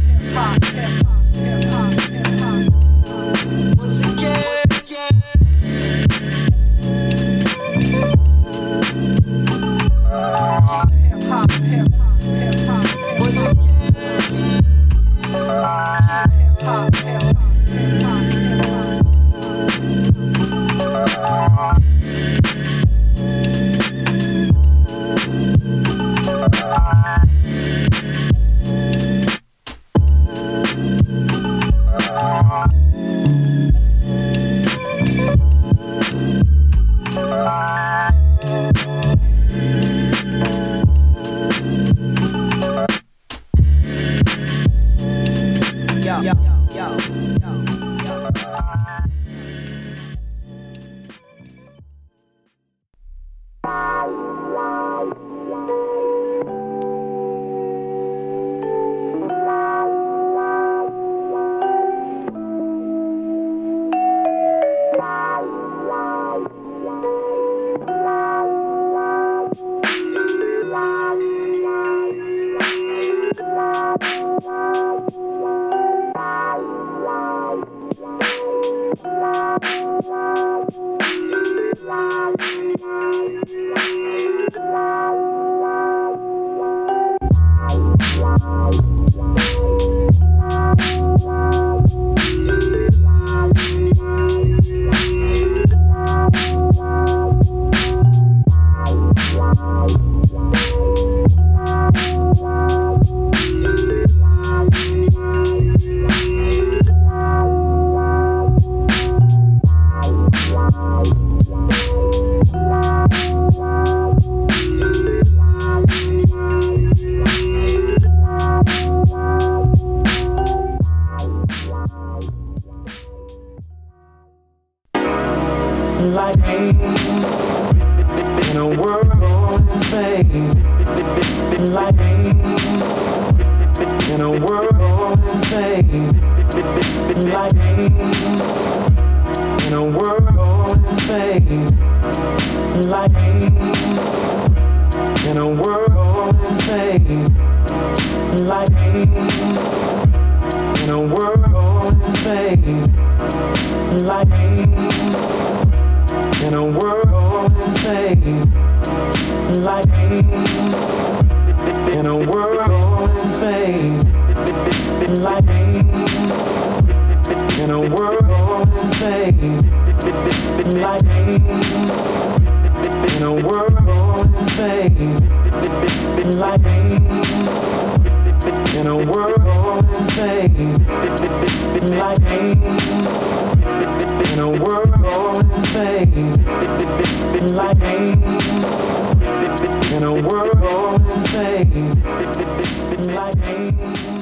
Like me in a world insane. Like me in a world insane. Like me in a world insane. Like me in a world insane. Like me in a world insane. Like me in a world insane. Like me in a world insane. Like me in a world insane. Like me in a world insane. Like me in a world insane. Like me in a world insane. Like me in a world insane. Like me.